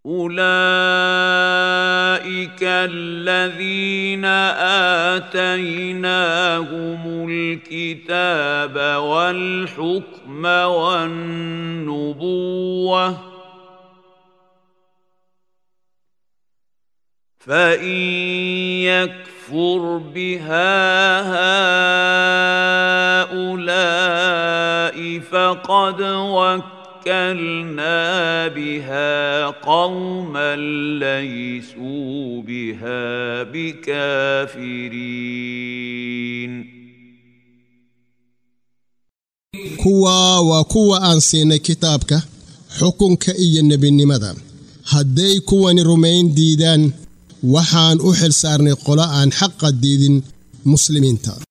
أولئك الذين آتيناهم الكتاب والحكم والنبوة فإن يكفر بها هؤلاء فقد وكلنا بها قوما ليسوا بها بكافرين kuwa aan siinay kitaabka xukunka iyo nebinimada hadday kuwani rumayn diidaan waxaan u xil saarnay qolo aan xaqa diidin muslimiinta